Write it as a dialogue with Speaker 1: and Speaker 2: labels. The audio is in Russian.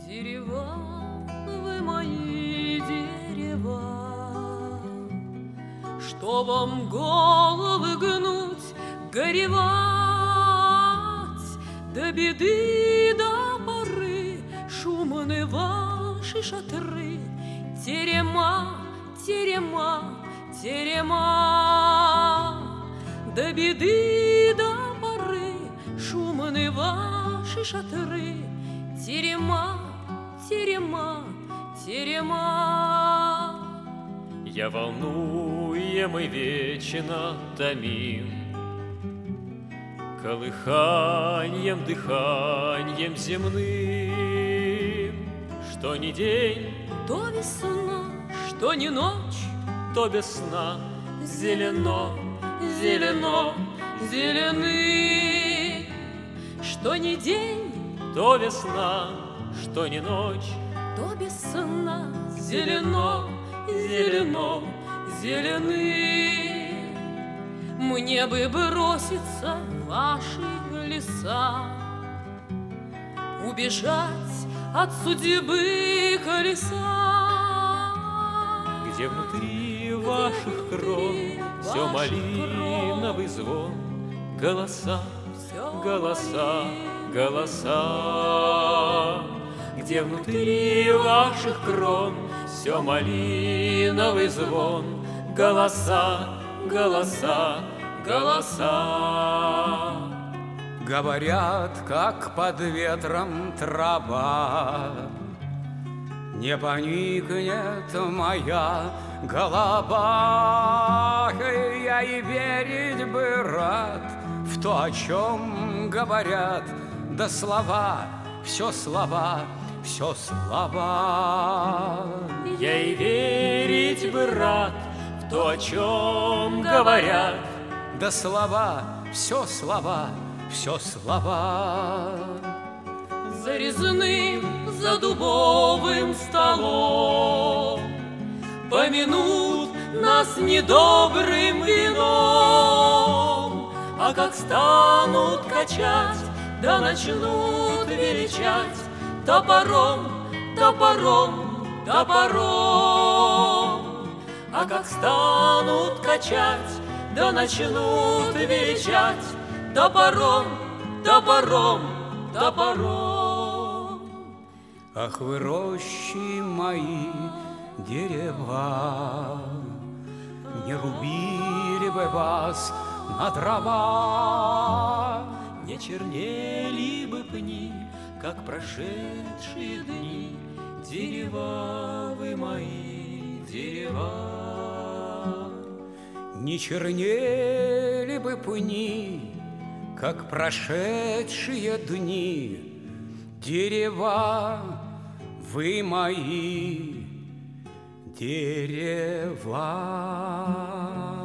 Speaker 1: Дерева, вы мои дерева, что вам головы гнуть, горевать, до беды, до поры, шумны ваши шатры, терема, терема, терема, до беды, до поры, шумны ваши шатры, терема, терема, терема.
Speaker 2: Я волнуем и вечно томим колыханьем, дыханьем земным. Что ни день,
Speaker 1: то весна, что ни ночь,
Speaker 2: то без сна, зелено,
Speaker 1: зелено, зелены. Что ни день,
Speaker 2: то весна, что ни ночь,
Speaker 1: то без сна, зелено, зелено, зелены. Мне бы броситься в ваши леса, убежать от судьбы колеса,
Speaker 2: где внутри ваших крон все малиновый звон, голоса, голоса, голоса. Где внутри ваших крон все малиновый звон, голоса, голоса, голоса.
Speaker 3: Говорят, как под ветром трава, не поникнет моя голова. Я и верить бы рад в то, о чем говорят, да слова, все слова, все слова.
Speaker 2: Я и верить бы рад в то, о чем говорят,
Speaker 3: да слова, все слова, все слова.
Speaker 1: За резным, за дубовым столом помянут нас недобрым вином, а как станут качать, да начнут величать топором, топором, топором. А как станут качать, да начнут величать топором, топором, топором.
Speaker 3: Ах, вы рощи мои, дерева, не рубили бы вас на дрова,
Speaker 2: не чернели бы пни, как прошедшие дни. Дерева вы мои, дерева.
Speaker 3: не чернели бы пни, как прошедшие дни. Дерева вы мои, дерева.